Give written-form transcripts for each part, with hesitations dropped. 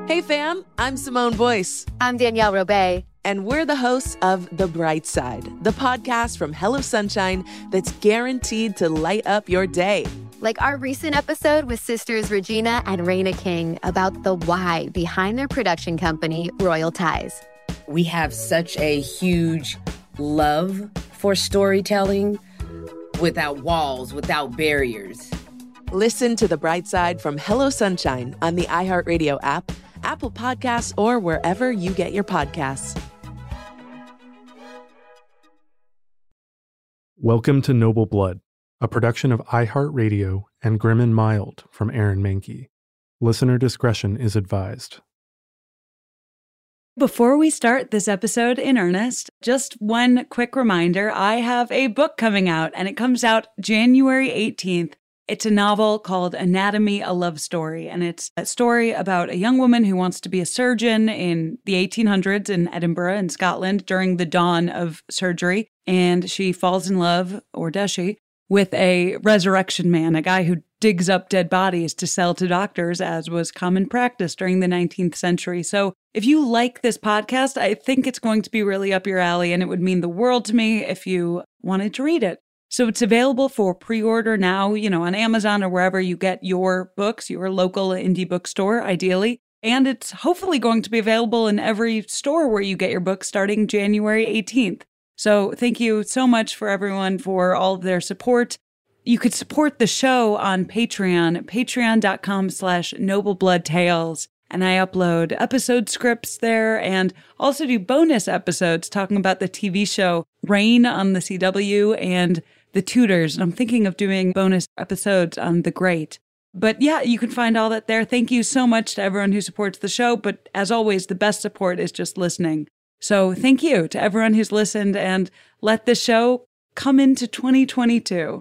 Hey fam, I'm Simone Boyce. I'm Danielle Robay. And we're the hosts of The Bright Side, the podcast from Hello Sunshine that's guaranteed to light up your day. Like our recent episode with sisters Regina and Raina King about the why behind their production company, Royal Ties. We have such a huge love for storytelling without walls, without barriers. Listen to The Bright Side from Hello Sunshine on the iHeartRadio app, Apple Podcasts, or wherever you get your podcasts. Welcome to Noble Blood, a production of iHeartRadio and Grim and Mild from Aaron Mahnke. Listener discretion is advised. Before we start this episode in earnest, just one quick reminder. I have a book coming out, and it comes out January 18th. It's a novel called Anatomy, a Love Story, and it's a story about a young woman who wants to be a surgeon in the 1800s in Edinburgh in Scotland during the dawn of surgery, and she falls in love, or does she, with a resurrection man, a guy who digs up dead bodies to sell to doctors, as was common practice during the 19th century. So if you like this podcast, I think it's going to be really up your alley, and it would mean the world to me if you wanted to read it. So it's available for pre-order now, on Amazon or wherever you get your books, your local indie bookstore, ideally. And it's hopefully going to be available in every store where you get your books starting January 18th. So thank you so much for everyone for all of their support. You could support the show on Patreon, patreon.com/noblebloodtales. And I upload episode scripts there and also do bonus episodes talking about the TV show Reign on the CW and The Tudors. And I'm thinking of doing bonus episodes on The Great. But yeah, you can find all that there. Thank you so much to everyone who supports the show. But as always, the best support is just listening. So thank you to everyone who's listened, and let the show come into 2022.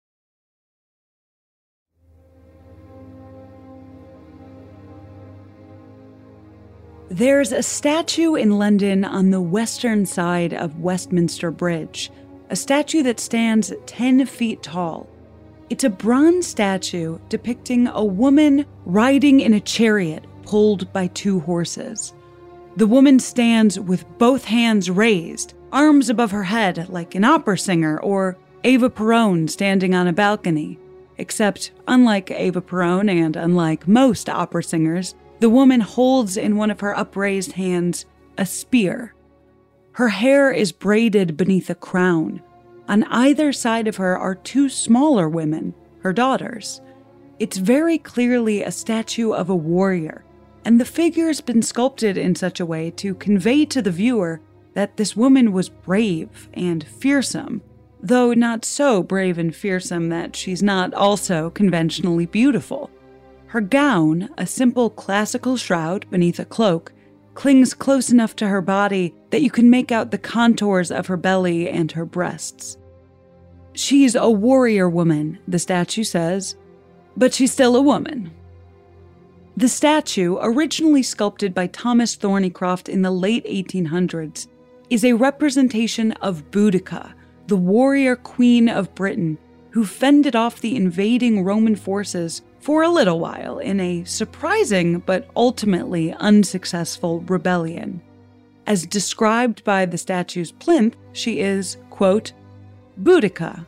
There's a statue in London on the western side of Westminster Bridge, a statue that stands 10 feet tall. It's a bronze statue depicting a woman riding in a chariot pulled by two horses. The woman stands with both hands raised, arms above her head like an opera singer or Eva Peron standing on a balcony. Except, unlike Eva Peron and unlike most opera singers, the woman holds in one of her upraised hands a spear. Her hair is braided beneath a crown. On either side of her are two smaller women, her daughters. It's very clearly a statue of a warrior, and the figure's been sculpted in such a way to convey to the viewer that this woman was brave and fearsome, though not so brave and fearsome that she's not also conventionally beautiful. Her gown, a simple classical shroud beneath a cloak, clings close enough to her body that you can make out the contours of her belly and her breasts. She's a warrior woman, the statue says, but she's still a woman. The statue, originally sculpted by Thomas Thornycroft in the late 1800s, is a representation of Boudica, the warrior queen of Britain, who fended off the invading Roman forces for a little while in a surprising but ultimately unsuccessful rebellion. As described by the statue's plinth, she is, quote, Boudica,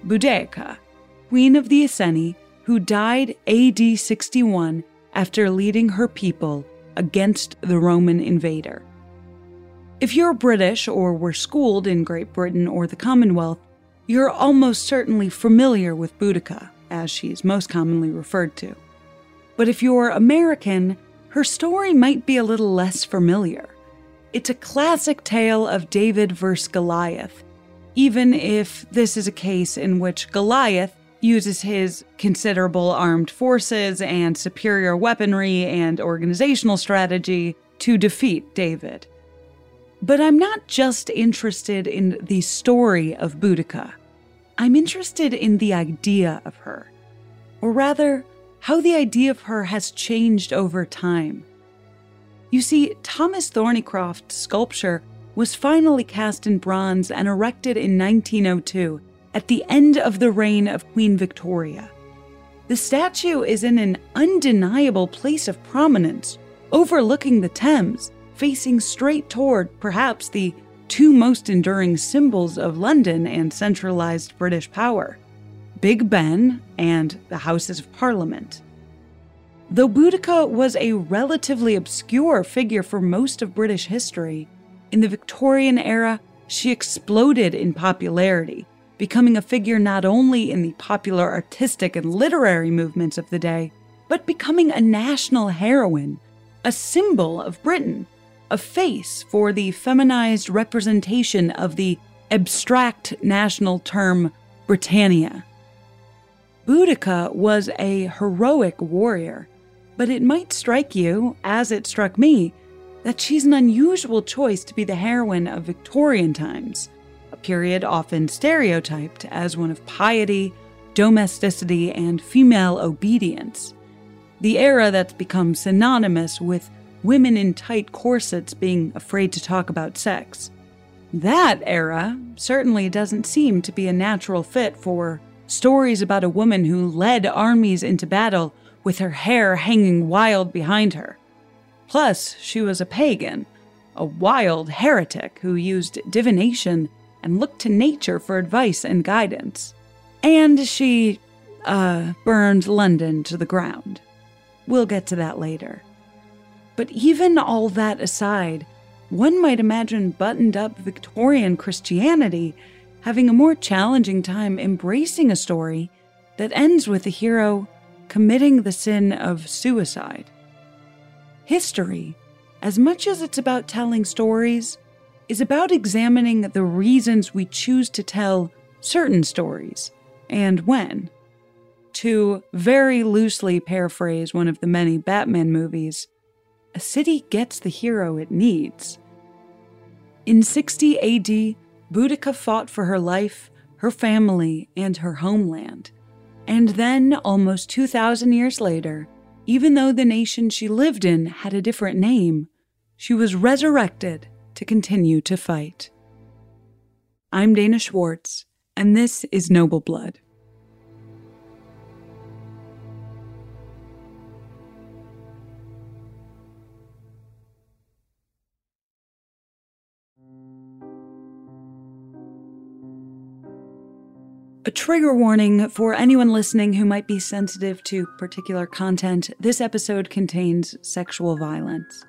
queen of the Iceni, who died AD 61 after leading her people against the Roman invader. If you're British or were schooled in Great Britain or the Commonwealth, you're almost certainly familiar with Boudica, as she's most commonly referred to. But if you're American, her story might be a little less familiar. It's a classic tale of David versus Goliath, even if this is a case in which Goliath uses his considerable armed forces and superior weaponry and organizational strategy to defeat David. But I'm not just interested in the story of Boudica. I'm interested in the idea of her, or rather, how the idea of her has changed over time. You see, Thomas Thornycroft's sculpture was finally cast in bronze and erected in 1902 at the end of the reign of Queen Victoria. The statue is in an undeniable place of prominence, overlooking the Thames, facing straight toward perhaps the two most enduring symbols of London and centralized British power, Big Ben and the Houses of Parliament. Though Boudica was a relatively obscure figure for most of British history, in the Victorian era, she exploded in popularity, becoming a figure not only in the popular artistic and literary movements of the day, but becoming a national heroine, a symbol of Britain, a face for the feminized representation of the abstract national term Britannia. Boudica was a heroic warrior, but it might strike you, as it struck me, that she's an unusual choice to be the heroine of Victorian times, a period often stereotyped as one of piety, domesticity, and female obedience. The era that's become synonymous with women in tight corsets being afraid to talk about sex. That era certainly doesn't seem to be a natural fit for stories about a woman who led armies into battle with her hair hanging wild behind her. Plus, she was a pagan, a wild heretic who used divination and looked to nature for advice and guidance. And she, burned London to the ground. We'll get to that later. But even all that aside, one might imagine buttoned-up Victorian Christianity having a more challenging time embracing a story that ends with the hero committing the sin of suicide. History, as much as it's about telling stories, is about examining the reasons we choose to tell certain stories, and when. To very loosely paraphrase one of the many Batman movies, a city gets the hero it needs. In 60 AD, Boudica fought for her life, her family, and her homeland. And then, almost 2,000 years later, even though the nation she lived in had a different name, she was resurrected to continue to fight. I'm Dana Schwartz, and this is Noble Blood. A trigger warning for anyone listening who might be sensitive to particular content. This episode contains sexual violence.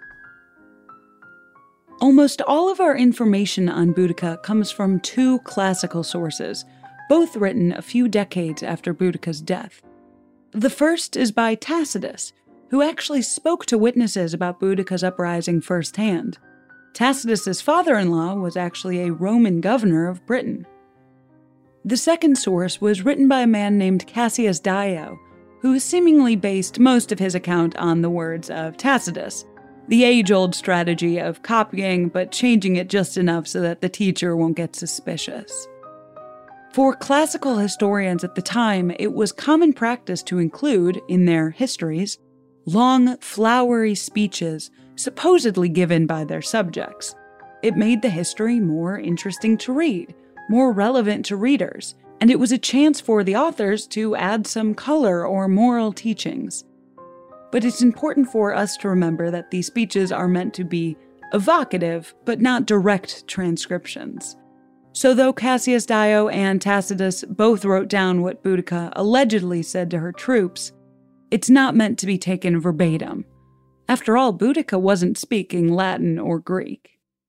Almost all of our information on Boudica comes from two classical sources, both written a few decades after Boudica's death. The first is by Tacitus, who actually spoke to witnesses about Boudica's uprising firsthand. Tacitus's father-in-law was actually a Roman governor of Britain. The second source was written by a man named Cassius Dio, who seemingly based most of his account on the words of Tacitus, the age-old strategy of copying but changing it just enough so that the teacher won't get suspicious. For classical historians at the time, it was common practice to include, in their histories, long, flowery speeches supposedly given by their subjects. It made the history more interesting to read, more relevant to readers, and it was a chance for the authors to add some color or moral teachings. But it's important for us to remember that these speeches are meant to be evocative, but not direct transcriptions. So though Cassius Dio and Tacitus both wrote down what Boudica allegedly said to her troops, it's not meant to be taken verbatim. After all, Boudica wasn't speaking Latin or Greek.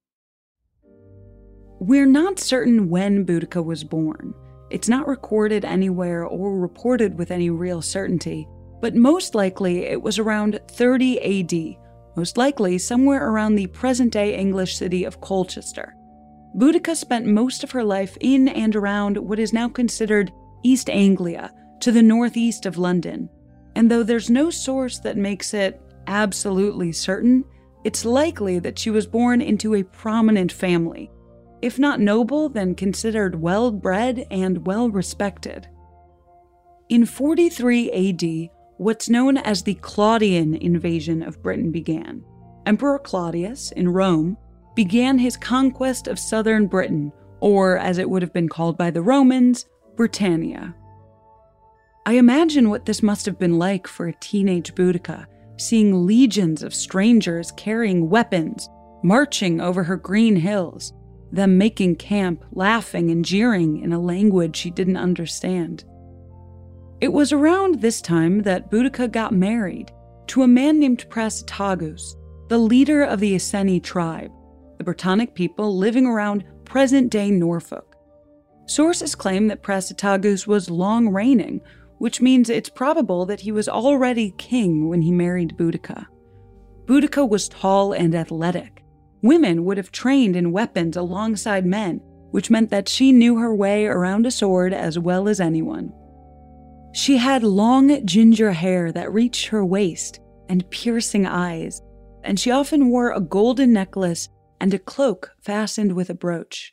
We're not certain when Boudica was born. It's not recorded anywhere or reported with any real certainty, but most likely it was around 30 AD, most likely somewhere around the present-day English city of Colchester. Boudica spent most of her life in and around what is now considered East Anglia, to the northeast of London. And though there's no source that makes it absolutely certain, it's likely that she was born into a prominent family. If not noble, then considered well-bred and well-respected. In 43 AD, what's known as the Claudian invasion of Britain began. Emperor Claudius, in Rome, began his conquest of southern Britain, or as it would have been called by the Romans, Britannia. I imagine what this must have been like for a teenage Boudica, seeing legions of strangers carrying weapons, marching over her green hills, them making camp, laughing and jeering in a language she didn't understand. It was around this time that Boudica got married to a man named Prasutagus, the leader of the Iceni tribe, the Brittonic people living around present-day Norfolk. Sources claim that Prasutagus was long-reigning, which means it's probable that he was already king when he married Boudica. Boudica was tall and athletic. Women would have trained in weapons alongside men, which meant that she knew her way around a sword as well as anyone. She had long ginger hair that reached her waist and piercing eyes, and she often wore a golden necklace and a cloak fastened with a brooch.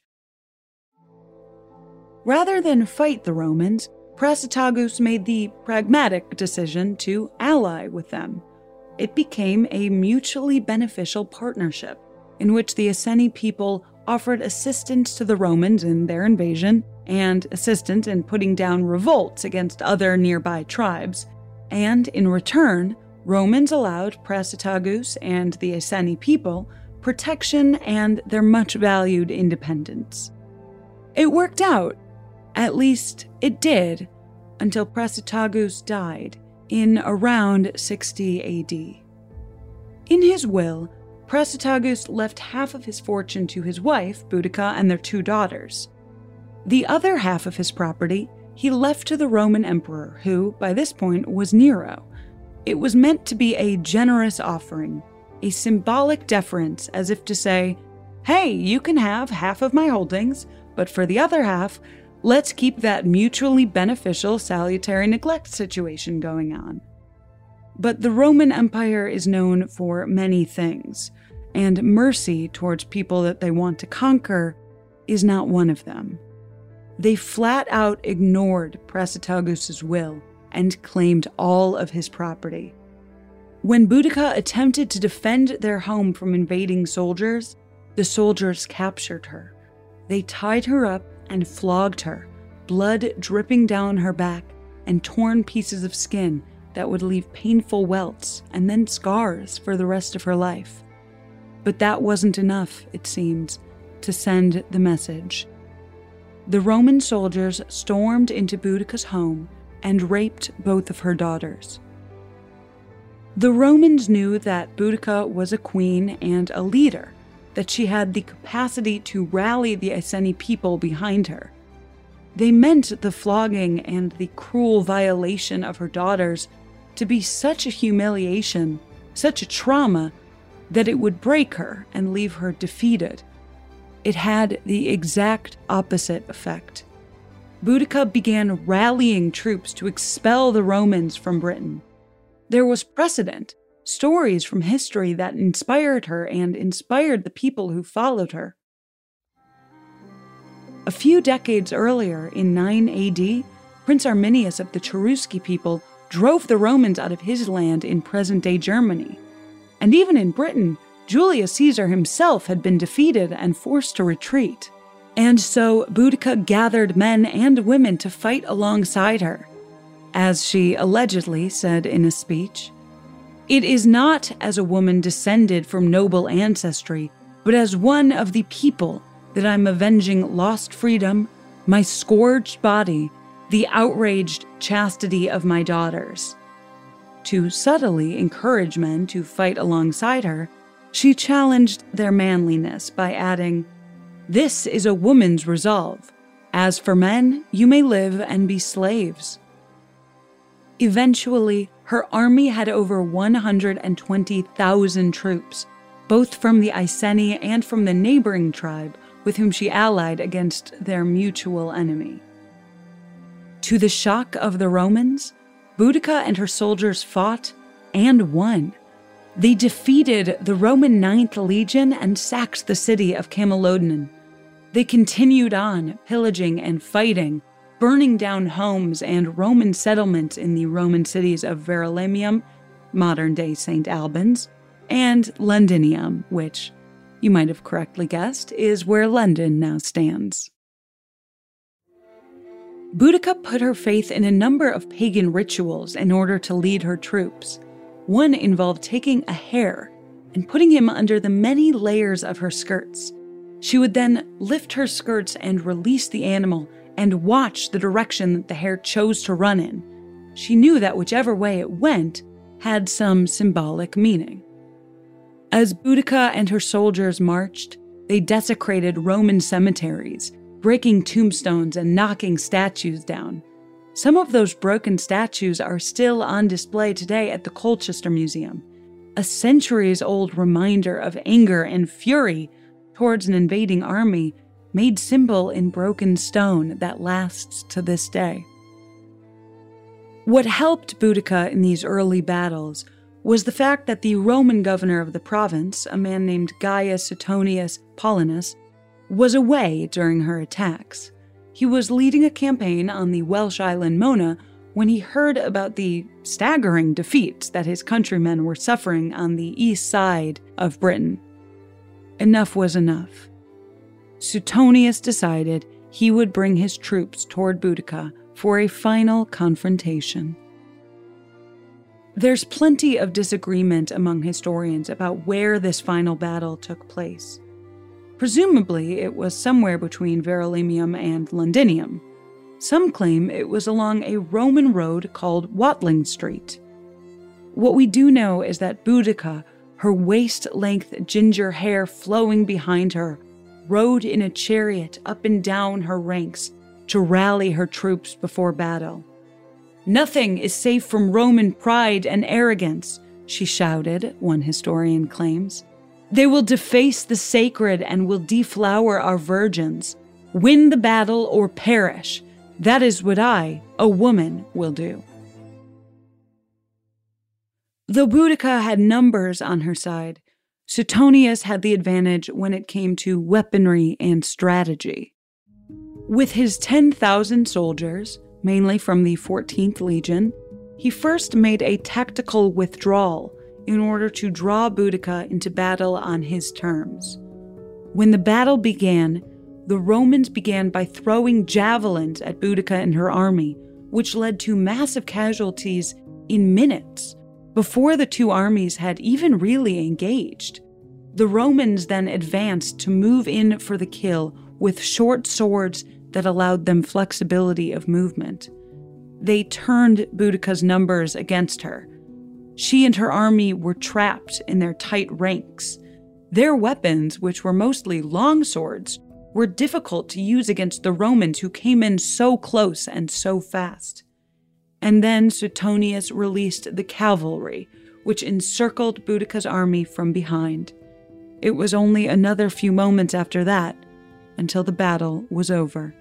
Rather than fight the Romans, Prasutagus made the pragmatic decision to ally with them. It became a mutually beneficial partnership in which the Iceni people offered assistance to the Romans in their invasion and assistance in putting down revolts against other nearby tribes, and in return, Romans allowed Prasutagus and the Iceni people protection and their much-valued independence. It worked out. At least, it did, until Prasutagus died in around 60 AD. In his will, Prasutagus left half of his fortune to his wife, Boudica, and their 2 daughters. The other half of his property he left to the Roman emperor, who, by this point, was Nero. It was meant to be a generous offering, a symbolic deference, as if to say, hey, you can have half of my holdings, but for the other half, let's keep that mutually beneficial salutary neglect situation going on. But the Roman Empire is known for many things, and mercy towards people that they want to conquer is not one of them. They flat out ignored Prasutagus' will and claimed all of his property. When Boudica attempted to defend their home from invading soldiers, the soldiers captured her. They tied her up and flogged her, blood dripping down her back and torn pieces of skin that would leave painful welts and then scars for the rest of her life. But that wasn't enough, it seems, to send the message. The Roman soldiers stormed into Boudica's home and raped both of her daughters. The Romans knew that Boudica was a queen and a leader, that she had the capacity to rally the Iceni people behind her. They meant the flogging and the cruel violation of her daughters to be such a humiliation, such a trauma, that it would break her and leave her defeated. It had the exact opposite effect. Boudica began rallying troops to expel the Romans from Britain. There was precedent, stories from history that inspired her and inspired the people who followed her. A few decades earlier, in 9 AD, Prince Arminius of the Cherusci people drove the Romans out of his land in present-day Germany. And even in Britain, Julius Caesar himself had been defeated and forced to retreat. And so Boudica gathered men and women to fight alongside her. As she allegedly said in a speech, "It is not as a woman descended from noble ancestry, but as one of the people that I'm avenging lost freedom, my scourged body, the outraged chastity of my daughters." To subtly encourage men to fight alongside her, she challenged their manliness by adding, "This is a woman's resolve. As for men, you may live and be slaves." Eventually, her army had over 120,000 troops, both from the Iceni and from the neighboring tribe with whom she allied against their mutual enemy. To the shock of the Romans, Boudica and her soldiers fought and won. They defeated the Roman 9th Legion and sacked the city of Camalodunum. They continued on, pillaging and fighting, burning down homes and Roman settlements in the Roman cities of Verulamium, modern-day St. Albans, and Londinium, which, you might have correctly guessed, is where London now stands. Boudica put her faith in a number of pagan rituals in order to lead her troops. One involved taking a hare and putting him under the many layers of her skirts. She would then lift her skirts and release the animal and watch the direction that the hare chose to run in. She knew that whichever way it went had some symbolic meaning. As Boudica and her soldiers marched, they desecrated Roman cemeteries, breaking tombstones and knocking statues down. Some of those broken statues are still on display today at the Colchester Museum, a centuries-old reminder of anger and fury towards an invading army made simple in broken stone that lasts to this day. What helped Boudica in these early battles was the fact that the Roman governor of the province, a man named Gaius Suetonius Paulinus, was away during her attacks. He was leading a campaign on the Welsh island Mona when he heard about the staggering defeats that his countrymen were suffering on the east side of Britain. Enough was enough. Suetonius decided he would bring his troops toward Boudica for a final confrontation. There's plenty of disagreement among historians about where this final battle took place. Presumably, it was somewhere between Verulamium and Londinium. Some claim it was along a Roman road called Watling Street. What we do know is that Boudica, her waist-length ginger hair flowing behind her, rode in a chariot up and down her ranks to rally her troops before battle. "Nothing is safe from Roman pride and arrogance," she shouted, one historian claims. "They will deface the sacred and will deflower our virgins. Win the battle or perish. That is what I, a woman, will do." Though Boudica had numbers on her side, Suetonius had the advantage when it came to weaponry and strategy. With his 10,000 soldiers, mainly from the 14th Legion, he first made a tactical withdrawal in order to draw Boudica into battle on his terms. When the battle began, the Romans began by throwing javelins at Boudica and her army, which led to massive casualties in minutes, before the two armies had even really engaged. The Romans then advanced to move in for the kill with short swords that allowed them flexibility of movement. They turned Boudica's numbers against her. She and her army were trapped in their tight ranks. Their weapons, which were mostly long swords, were difficult to use against the Romans who came in so close and so fast. And then Suetonius released the cavalry, which encircled Boudica's army from behind. It was only another few moments after that until the battle was over.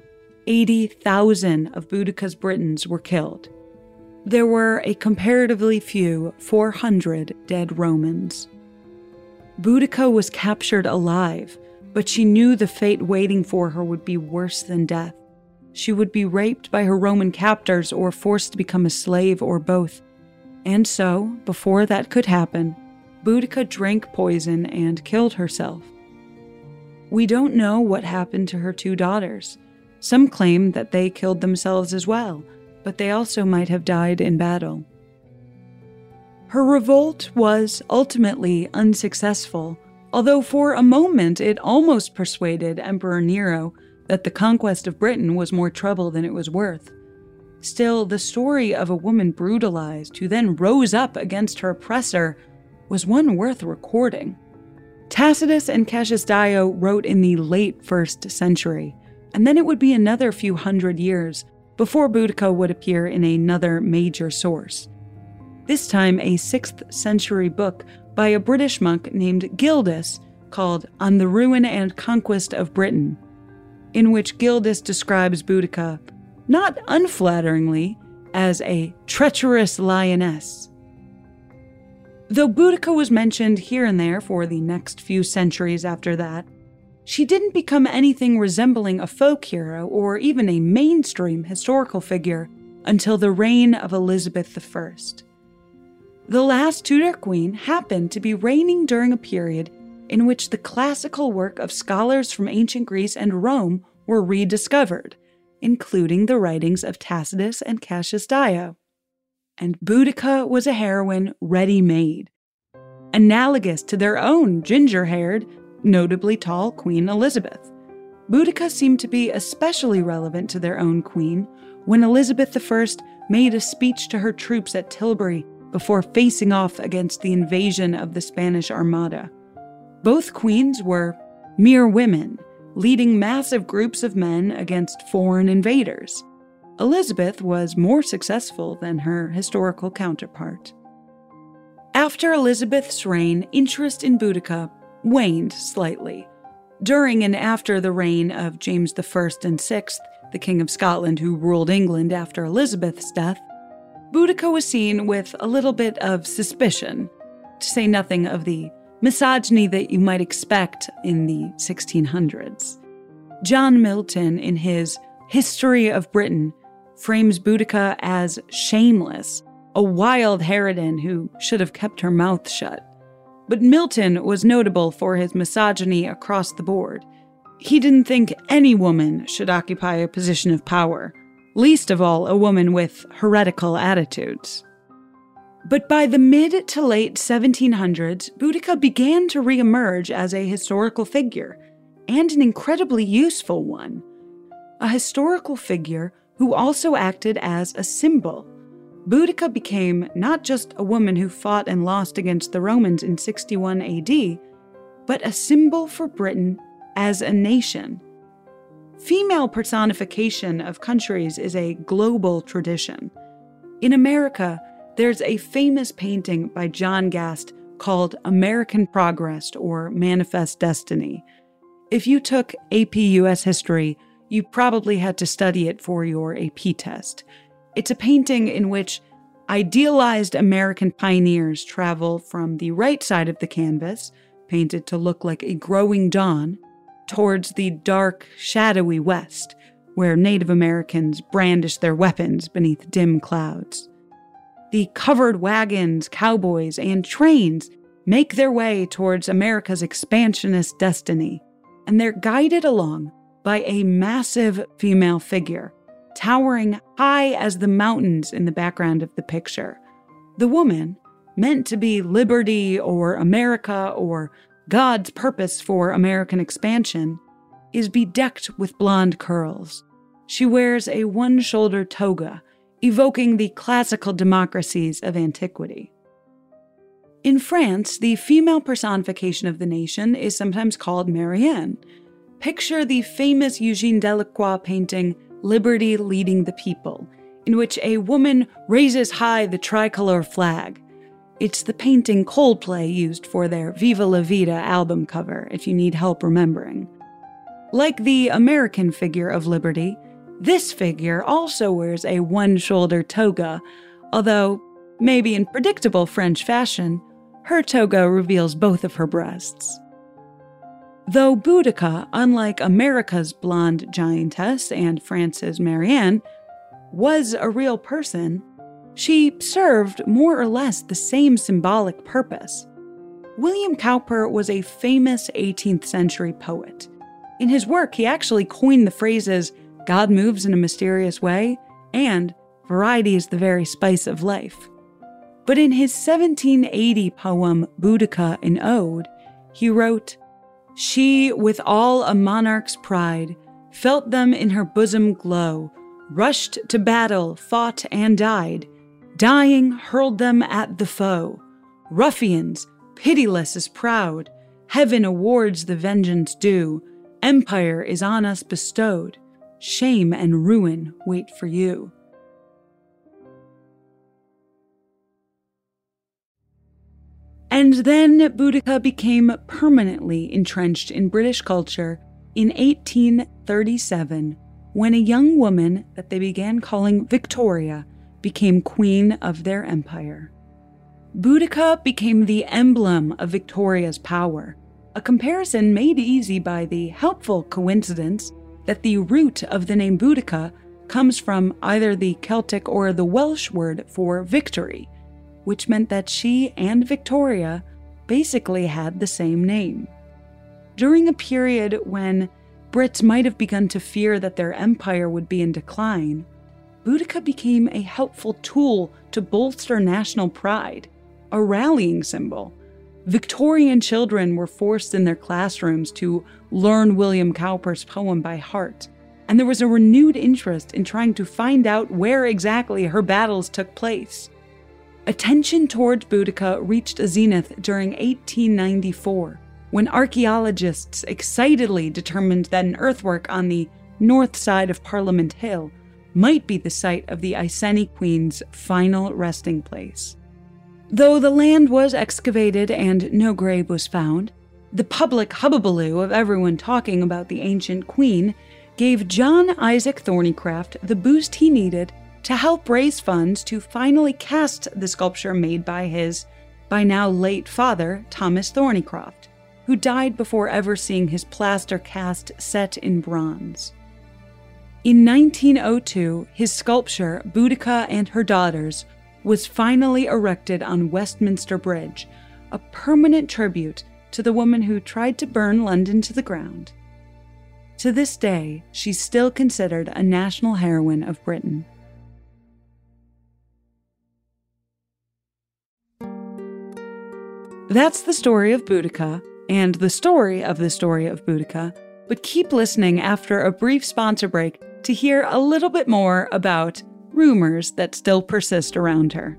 80,000 of Boudica's Britons were killed. There were a comparatively few 400 dead Romans. Boudica was captured alive, but she knew the fate waiting for her would be worse than death. She would be raped by her Roman captors or forced to become a slave or both. And so, before that could happen, Boudica drank poison and killed herself. We don't know what happened to her two daughters. Some claim that they killed themselves as well, but they also might have died in battle. Her revolt was ultimately unsuccessful, although for a moment it almost persuaded Emperor Nero that the conquest of Britain was more trouble than it was worth. Still, the story of a woman brutalized who then rose up against her oppressor was one worth recording. Tacitus and Cassius Dio wrote in the late 1st century, and then it would be another few hundred years before Boudica would appear in another major source. This time a 6th century book by a British monk named Gildas called On the Ruin and Conquest of Britain, in which Gildas describes Boudica, not unflatteringly, as a treacherous lioness. Though Boudica was mentioned here and there for the next few centuries after that, she didn't become anything resembling a folk hero or even a mainstream historical figure until the reign of Elizabeth I. The last Tudor queen happened to be reigning during a period in which the classical work of scholars from ancient Greece and Rome were rediscovered, including the writings of Tacitus and Cassius Dio. and Boudica was a heroine ready-made, analogous to their own ginger-haired, notably tall Queen Elizabeth. Boudica seemed to be especially relevant to their own queen when Elizabeth I made a speech to her troops at Tilbury before facing off against the invasion of the Spanish Armada. Both queens were mere women, leading massive groups of men against foreign invaders. Elizabeth was more successful than her historical counterpart. After Elizabeth's reign, interest in Boudica waned slightly. During and after the reign of James I and VI, the King of Scotland who ruled England after Elizabeth's death, Boudica was seen with a little bit of suspicion, to say nothing of the misogyny that you might expect in the 1600s. John Milton, in his History of Britain, frames Boudica as shameless, a wild harridan who should have kept her mouth shut. But Milton was notable for his misogyny across the board. He didn't think any woman should occupy a position of power, least of all a woman with heretical attitudes. But by the mid to late 1700s, Boudica began to reemerge as a historical figure, and an incredibly useful one. A historical figure who also acted as a symbol. Boudica became not just a woman who fought and lost against the Romans in 61 AD, but a symbol for Britain as a nation. Female personification of countries is a global tradition. In America, there's a famous painting by John Gast called American Progress or Manifest Destiny. If you took AP US History, you probably had to study it for your AP test. It's a painting in which idealized American pioneers travel from the right side of the canvas, painted to look like a growing dawn, towards the dark, shadowy West, where Native Americans brandish their weapons beneath dim clouds. The covered wagons, cowboys, and trains make their way towards America's expansionist destiny, and they're guided along by a massive female figure, towering high as the mountains in the background of the picture. The woman, meant to be liberty or America or God's purpose for American expansion, is bedecked with blonde curls. She wears a one-shouldered toga, evoking the classical democracies of antiquity. In France, the female personification of the nation is sometimes called Marianne. Picture the famous Eugene Delacroix painting Liberty Leading the People, in which a woman raises high the tricolor flag. It's the painting Coldplay used for their Viva La Vida album cover, if you need help remembering. Like the American figure of liberty, this figure also wears a one-shoulder toga, although, maybe in predictable French fashion, her toga reveals both of her breasts. Though Boudica, unlike America's blonde giantess and France's Marianne, was a real person, she served more or less the same symbolic purpose. William Cowper was a famous 18th century poet. In his work, he actually coined the phrases, "God moves in a mysterious way," and "variety is the very spice of life." But in his 1780 poem, Boudica an Ode, he wrote, "She, with all a monarch's pride, felt them in her bosom glow, rushed to battle, fought and died, dying hurled them at the foe. Ruffians, pitiless as proud, heaven awards the vengeance due, empire is on us bestowed, shame and ruin wait for you." And then Boudica became permanently entrenched in British culture in 1837, when a young woman that they began calling Victoria became queen of their empire. Boudica became the emblem of Victoria's power, a comparison made easy by the helpful coincidence that the root of the name Boudica comes from either the Celtic or the Welsh word for victory, which meant that she and Victoria basically had the same name. During a period when Brits might have begun to fear that their empire would be in decline, Boudica became a helpful tool to bolster national pride, a rallying symbol. Victorian children were forced in their classrooms to learn William Cowper's poem by heart, and there was a renewed interest in trying to find out where exactly her battles took place. Attention towards Boudica reached a zenith during 1894, when archaeologists excitedly determined that an earthwork on the north side of Parliament Hill might be the site of the Iceni Queen's final resting place. Though the land was excavated and no grave was found, the public hubbubaloo of everyone talking about the ancient queen gave John Isaac Thornycroft the boost he needed to help raise funds to finally cast the sculpture made by his, by now late father, Thomas Thornycroft, who died before ever seeing his plaster cast set in bronze. In 1902, his sculpture, Boudica and Her Daughters, was finally erected on Westminster Bridge, a permanent tribute to the woman who tried to burn London to the ground. To this day, she's still considered a national heroine of Britain. That's the story of Boudica, and the story of Boudica, but keep listening after a brief sponsor break to hear a little bit more about rumors that still persist around her.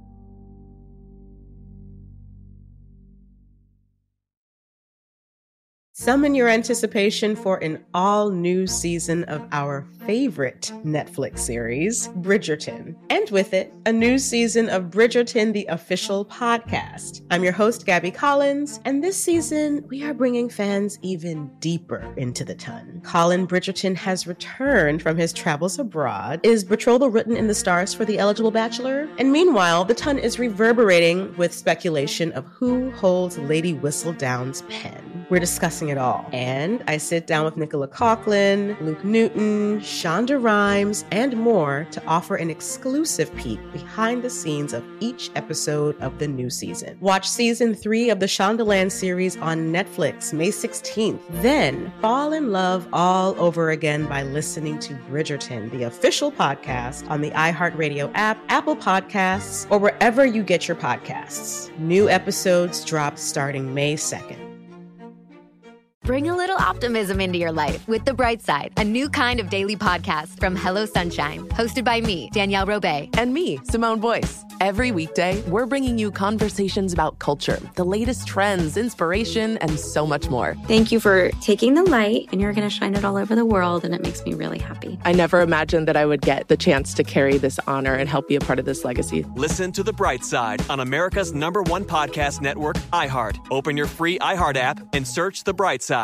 Summon your anticipation for an all-new season of our favorite Netflix series, Bridgerton. And with it, a new season of Bridgerton, the official podcast. I'm your host, Gabby Collins, and this season, we are bringing fans even deeper into the ton. Colin Bridgerton has returned from his travels abroad. Is betrothal written in the stars for the eligible bachelor? And meanwhile, the ton is reverberating with speculation of who holds Lady Whistledown's pen. We're discussing it all. And I sit down with Nicola Coughlan, Luke Newton, Shonda Rhimes, and more to offer an exclusive peek behind the scenes of each episode of the new season. Watch season 3 of the Shondaland series on Netflix May 16th. Then fall in love all over again by listening to Bridgerton, the official podcast on the iHeartRadio app, Apple Podcasts, or wherever you get your podcasts. New episodes drop starting May 2nd. Bring a little optimism into your life with The Bright Side, a new kind of daily podcast from Hello Sunshine, hosted by me, Danielle Robay. And me, Simone Boyce. Every weekday, we're bringing you conversations about culture, the latest trends, inspiration, and so much more. Thank you for taking the light, and you're going to shine it all over the world, and it makes me really happy. I never imagined that I would get the chance to carry this honor and help be a part of this legacy. Listen to The Bright Side on America's #1 podcast network, iHeart. Open your free iHeart app and search The Bright Side.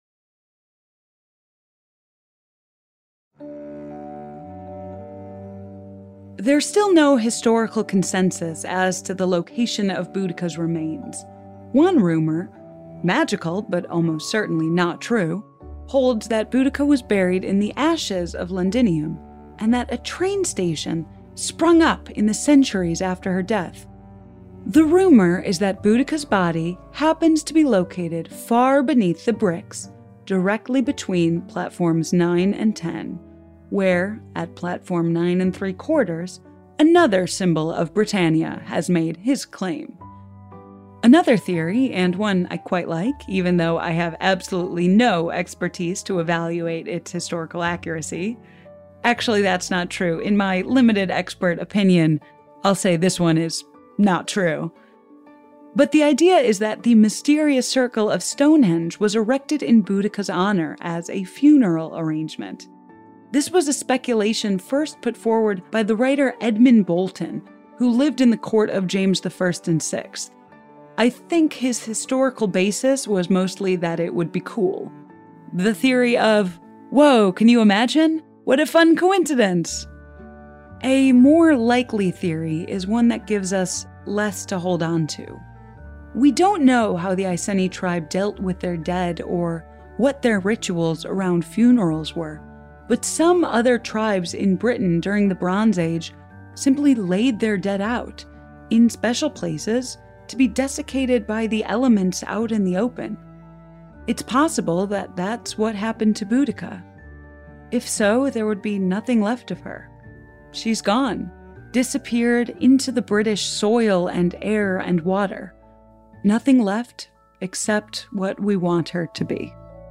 There's still no historical consensus as to the location of Boudica's remains. One rumor, magical but almost certainly not true, holds that Boudica was buried in the ashes of Londinium, and that a train station sprung up in the centuries after her death. The rumor is that Boudica's body happens to be located far beneath the bricks, directly between platforms 9 and 10, where, at platform 9 3/4, another symbol of Britannia has made his claim. Another theory, and one I quite like, even though I have absolutely no expertise to evaluate its historical accuracy. Actually, that's not true. In my limited expert opinion, I'll say this one is not true. But the idea is that the mysterious circle of Stonehenge was erected in Boudica's honor as a funeral arrangement. This was a speculation first put forward by the writer Edmund Bolton, who lived in the court of James I and VI. I think his historical basis was mostly that it would be cool. The theory of, whoa, can you imagine? What a fun coincidence! A more likely theory is one that gives us less to hold on to. We don't know how the Iceni tribe dealt with their dead or what their rituals around funerals were, but some other tribes in Britain during the Bronze Age simply laid their dead out, in special places, to be desiccated by the elements out in the open. It's possible that that's what happened to Boudica. If so, there would be nothing left of her. she's gone, disappeared into the British soil and air and water. Nothing left except what we want her to be.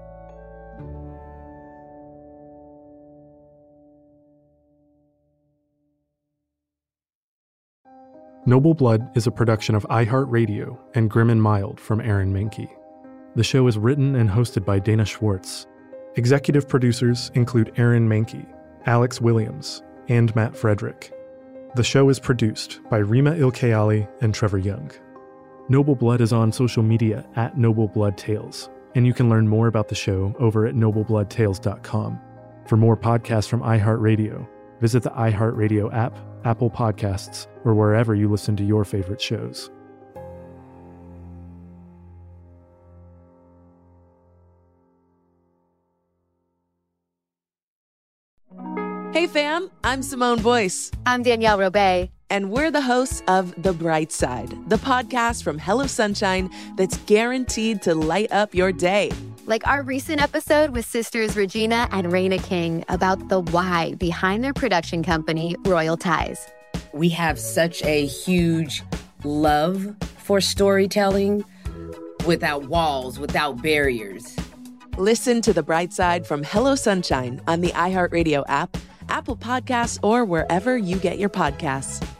Noble Blood is a production of iHeartRadio and Grim & Mild from Aaron Mahnke. The show is written and hosted by Dana Schwartz. Executive producers include Aaron Mahnke, Alex Williams, and Matt Frederick. The show is produced by Rima Ilkayali and Trevor Young. Noble Blood is on social media at Noble Blood Tales, and you can learn more about the show over at noblebloodtales.com. For more podcasts from iHeartRadio, visit the iHeartRadio app, Apple Podcasts, or wherever you listen to your favorite shows. Hey fam, I'm Simone Boyce. I'm Danielle Robay. And we're the hosts of The Bright Side, the podcast from Hello Sunshine that's guaranteed to light up your day. Like our recent episode with sisters Regina and Raina King about the why behind their production company, Royal Ties. We have such a huge love for storytelling without walls, without barriers. Listen to The Bright Side from Hello Sunshine on the iHeartRadio app, Apple Podcasts, or wherever you get your podcasts.